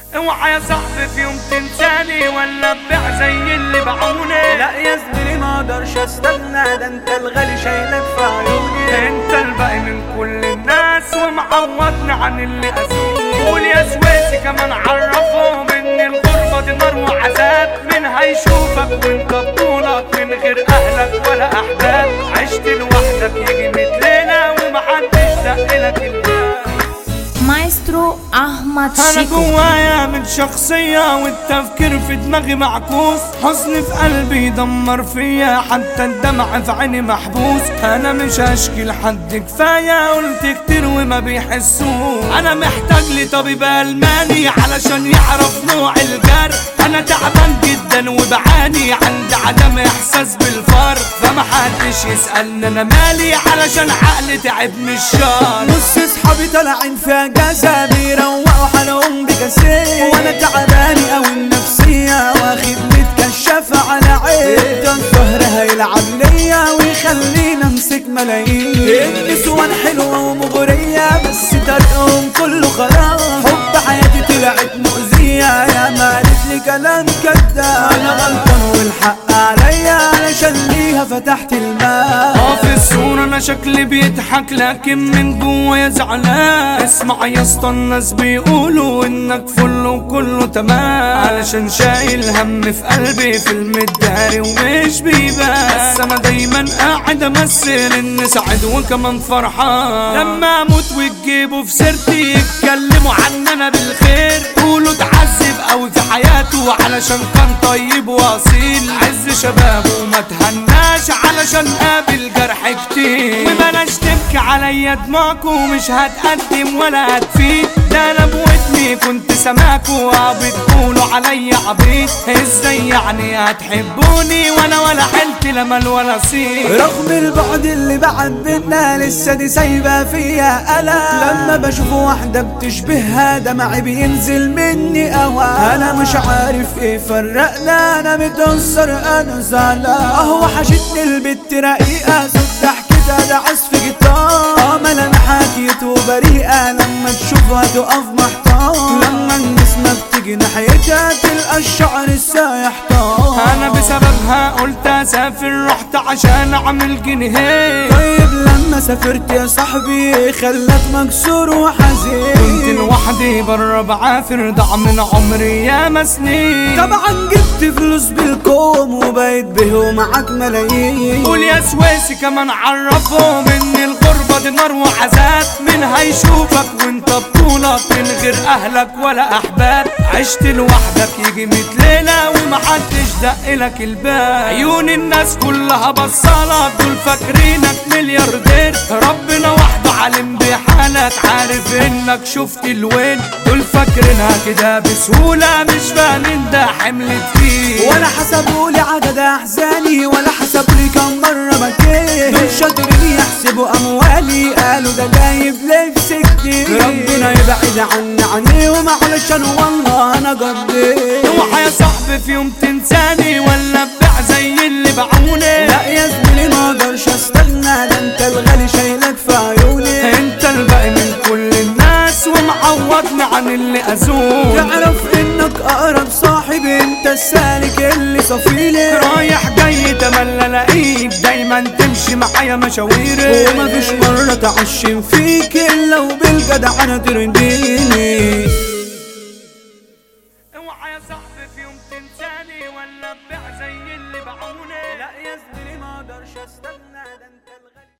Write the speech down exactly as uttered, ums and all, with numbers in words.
اوعى يا صاحبي في يوم تنساني ولا تبيع زي اللي باعوني. لا يا زميلي ما اقدرش استنى، ده انت الغالي شايلك في عيوني. انت الباقي من كل الناس ومعوضني عن اللي اذوني. قول يا سويسي كمان عرفهم ان الغربة دي نار وعذاب، مين هيشوفك وانت بطولك من غير اهلك ولا احباب. عشت لوحدك يجي ميت ليلة ومحدش دقلك الباب. مايسترو احمد انا شيكو. جوايا من شخصية والتفكير في دماغي معكوس، حزن في قلبي يدمر فيا حتى الدمع في عيني محبوس. انا مش هشكي لحد كفاية، قلت كتير وما بيحسوش. انا محتاج لي طبيب الماني علشان يعرف نوع الجرح. انا تعبان جدا وبعاني عندي عدم احساس بالفرق، فمحدش يسألني انا مالي علشان عقلي تعب من الشر. نص اصحابي طالعين في اجازة بيروقوا حالهم بكاسيه، وانا تعباني اوي النفسية واخد متكشف على عين. ده الظهر هيلعب ليا ويخليني امسك ملايين. النسوان حلوة ومغرية بس طريقهم كله خلاص. حب حياتي طلعت مؤذية، يا ما قالت لي كلام كداب. انا غلطان والحق عليا علشان ليها فتحت الماء. اه في الصورة انا شكلي بيضحك لكن من جوايا زعلان. اسمع يا اسطى الناس بيقولوا انك فل وكله تمام، علشان شايل هم في قلبي في المداري ومش بيبان. بس انا دايما قاعد امثل اني سعيد وكمان فرحان. لما اموت وتجيبوا في سيرتي يتكلموا عننا بالخير، قولوا اتعذب قوي في حياته علشان كان طيب واصيل. عز شبابه وما تهناش علشان قابل جرح كتير. وبلاش تبكي عليا دماغكوا ومش هتقدم ولا هتفيد. ده انا بودني كنت سماكوا بتقولوا عليا عبيط. ازاي يعني هتحبوني وانا ولا حلت لا مال ولا صيت؟ رغم البعد اللي بعد بينا لسه دي سايبه فيا ألم. لما بشوف واحده بتشبهها دمعي بينزل مني اوام. انا مش عارف ايه فرقنا، انا متأثر انا زعلان. اهو وحشتني البت رقيقه صوت ضحكتها ده عزف جيتار. اه ملامحها كيوت وبريئه لما تشوفها تقف محتار. لما النسمه بتيجي ناحيتها تلقى الشعر السايح طار. انا بسببها قلت اسافر رحت عشان اعمل جنيه. طيب لما سافرت يا صاحبي خلت مكسور وحزين. كنت لوحدي برا بعافر ضاع من عمري يا مسنين. طبعا جبت فلوس بالكوم وبقيت به ومعاك ملايين. قول يا سويسي كمان عرفهم ان الغربة دي نار وعذاب، مين هيشوفك وانت بطولك من غير اهلك ولا احباب. عشت لوحدك يجي ميت ليلة ومحدش دقلك الباب. عيون الناس كلها بصالك دول فاكرينك ملياردير. ربنا وحده عالم بحالك عارف انك شفت الوين. دول فاكرينها كده بسهولة مش فاهمين ده حمل تقيل. ولا حسبولي عدد احزاني ولا حسبولي كم مرة بكيت. دول شاطرين يحسبوا اموالي قالوا ده جايب لبس كتير. ربنا يبعد عني عنيهم علشان والله انا قضيت. اوعى يا صاحبي في يوم تنساني ولا تبيع زي اللي باعوني. لا يا زميلي ما اقدرش استغنى، ده انت الغالي شايلك في عيوني. انت الباقي من كل الناس ومعوضني عن اللي اذوني. تعرف انك اقرب صاحب، انت السالك اللي صفيلي. رايح جاي تملى الاقيك دايما تمشي معايا مشاويري. ومفيش مرة تعشم فيك الا وبالجدع انا ترضيني. اوعى يا صاحبي في يوم تنساني ولا تبيع زي اللي باعوني. لا يا زميلي ما اقدرش استنى.